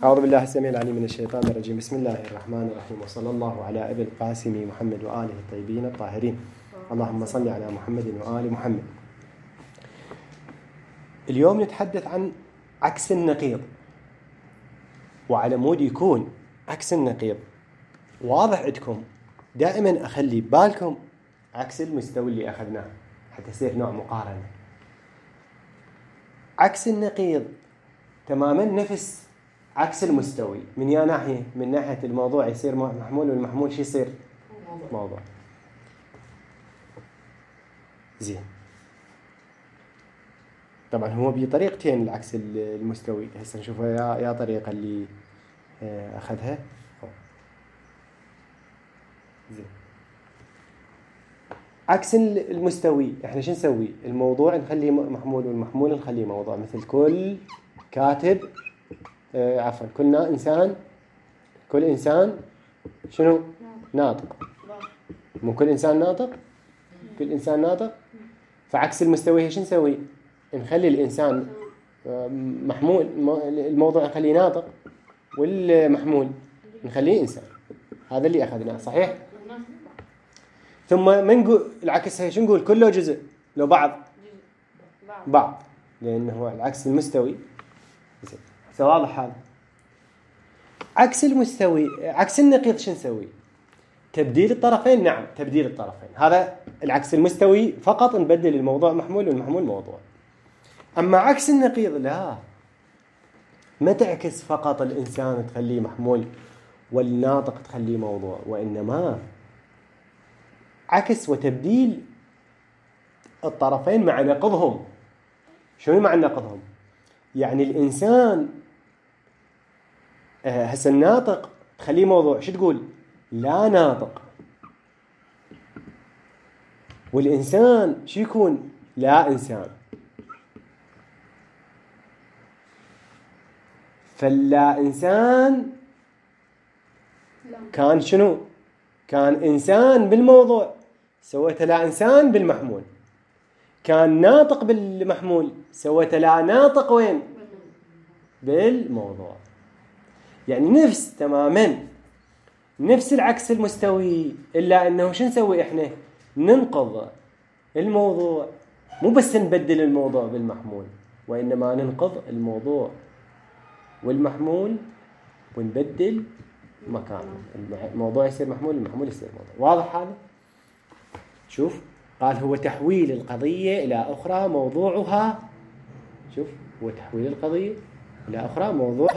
أعوذ بالله السميع العليم من الشيطان الرجيم. بسم الله الرحمن الرحيم، وصلى الله على أبي القاسم محمد وآله الطيبين الطاهرين. اللهم صل على محمد وآل محمد. اليوم نتحدث عن عكس النقيض، وعلى مود يكون عكس النقيض واضح عندكم دائما أخلي بالكم عكس المستوى اللي أخذناه حتى يصير نوع مقارنة. عكس النقيض تماما نفس عكس المستوي. من يا ناحية، من ناحية الموضوع يصير محمول، والمحمول شو يصير؟ موضوع. زين، طبعا هو بطريقتين العكس المستوي. هسه نشوفها يا طريقة اللي أخذها. زين، عكس المستوي احنا شو نسوي؟ الموضوع نخليه محمول، والمحمول نخليه موضوع. مثل كل كاتب، عفوا كل إنسان شنو؟ ناطق. مو كل إنسان ناطق؟ كل إنسان ناطق. فعكس المستوي شو نسوي؟ نخلي الإنسان محمول، الموضوع نخليه ناطق، والمحمول نخليه إنسان. هذا اللي أخذناه صحيح؟ ثم من نقول العكس شو نقول؟ كله جزء لو بعض، لأنه هو العكس المستوي. واضح هذا؟ عكس المستوي، عكس النقيض شو نسوي؟ تبديل الطرفين. نعم، تبديل الطرفين. هذا العكس المستوي فقط نبدل الموضوع محمول والمحمول موضوع. أما عكس النقيض لا، ما تعكس فقط الإنسان تخليه محمول والناطق تخليه موضوع، وإنما عكس وتبديل الطرفين مع نقضهم. شنو مع نقضهم؟ يعني الإنسان هسه الناطق تخليه موضوع، شو تقول؟ لا ناطق. والإنسان شو يكون؟ لا إنسان. فلا إنسان كان شنو؟ كان إنسان بالموضوع، سويته لا إنسان بالمحمول. كان ناطق بالمحمول، سويته لا ناطق وين؟ بالموضوع. يعني نفس تماما نفس العكس المستوي، إلا أنه شو نسوي إحنا؟ ننقض الموضوع، مو بس نبدل الموضوع بالمحمول، وإنما ننقض الموضوع والمحمول ونبدل مكانه. الموضوع يصير محمول، المحمول يصير موضوع. واضح هذا؟ شوف، قال هو تحويل القضية إلى أخرى موضوعها. شوف، هو تحويل القضية إلى أخرى موضوعها.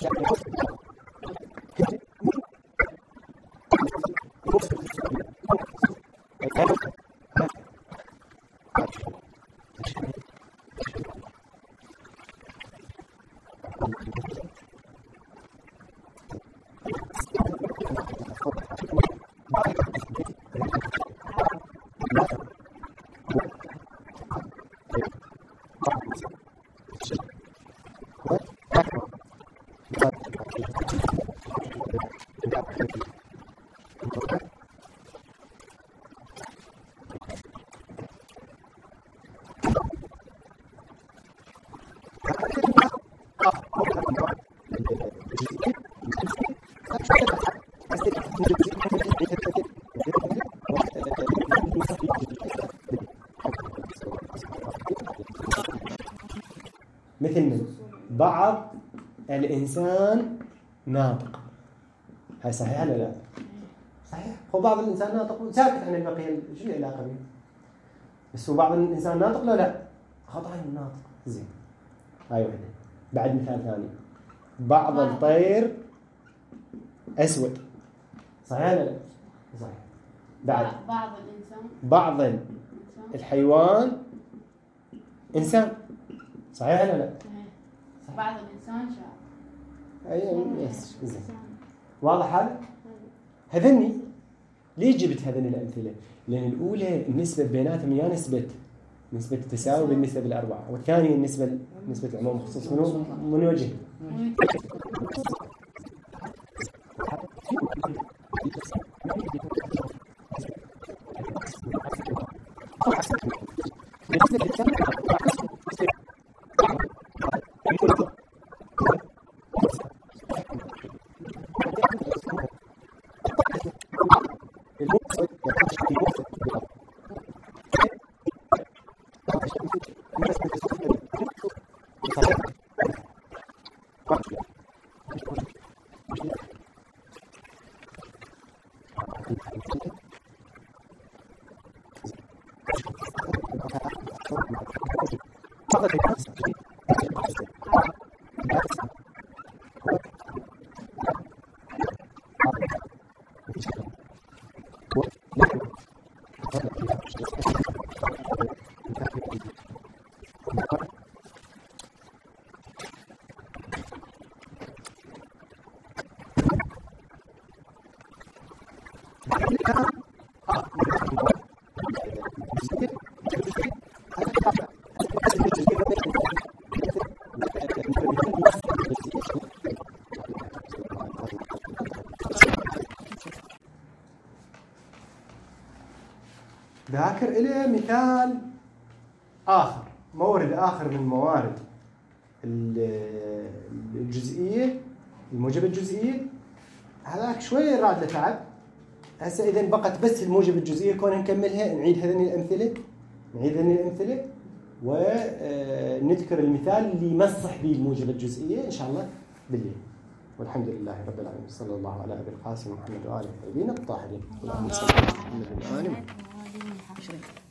مثل من بعض الإنسان ناطق. هاي صحيح ولا لا؟ صحيح. هو بعض الإنسان ناطق وساكت عن البقية، شو العلاقة بيه؟ بس هو بعض الإنسان ناطق لا لا؟ خطأ الناطق. زين. هاي وحدة. بعد مثال ثاني. بعض الطير أسود. صحيح ولا لا؟ صحيح. بعض الحيوان إنسان. صحيح ولا لا؟ بعض الإنسان شعر. يس. زين. واضح هذا؟ هذني ليش جبت هذين الأمثلة؟ لأن الأولى النسبة بيناتهم يا نسبة التساوي بالنسبة بالأربعة، والثانية نسبة العموم والخصوص من وجه. ذاكر إليه مثال آخر، مورد آخر من موارد الجزئية، الموجبة الجزئية. هذاك شوية راد لتعب. هسه إذا بقت بس الموجبة الجزئية كونها نكملها، نعيد هذين الأمثلة ونذكر المثال اللي يمسح به الموجبة الجزئية إن شاء الله بالليل. والحمد لله رب العالمين، صلى الله على أبي القاسم محمد وآله الطيبين الطاهرين. اللهم صل على محمد وآله.